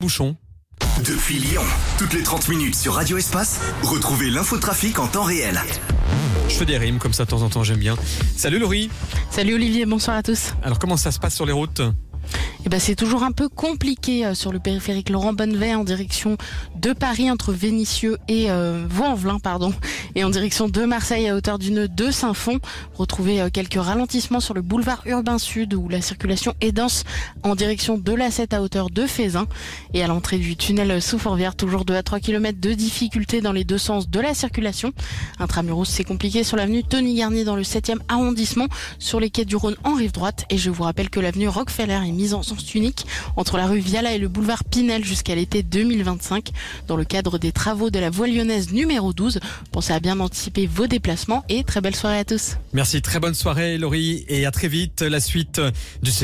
bouchons. Depuis Lyon, toutes les 30 minutes sur Radio Espace, retrouvez l'infotrafic en temps réel. Je fais des rimes comme ça de temps en temps, j'aime bien. Salut Laurie. Salut Olivier, bonsoir à tous. Alors comment ça se passe sur les routes ? C'est toujours un peu compliqué sur le périphérique Laurent Bonnevet en direction de Paris entre Vénissieux et Vaux-en-Velin, et en direction de Marseille à hauteur du nœud de Saint-Fond. Retrouvez quelques ralentissements sur le boulevard Urbain Sud où la circulation est dense en direction de l'A7 à hauteur de Fézin. Et à l'entrée du tunnel sous Fourvière, toujours 2 à 3 km de difficulté dans les deux sens de la circulation. Intramuros, c'est compliqué sur l'avenue Tony Garnier dans le 7e arrondissement, sur les quais du Rhône en rive droite. Et je vous rappelle que l'avenue Rockefeller est mise en sens unique entre la rue Viala et le boulevard Pinel jusqu'à l'été 2025 dans le cadre des travaux de la voie lyonnaise numéro 12. Pensez à bien anticiper vos déplacements et très belle soirée à tous. Merci, très bonne soirée Laurie et à très vite. La suite du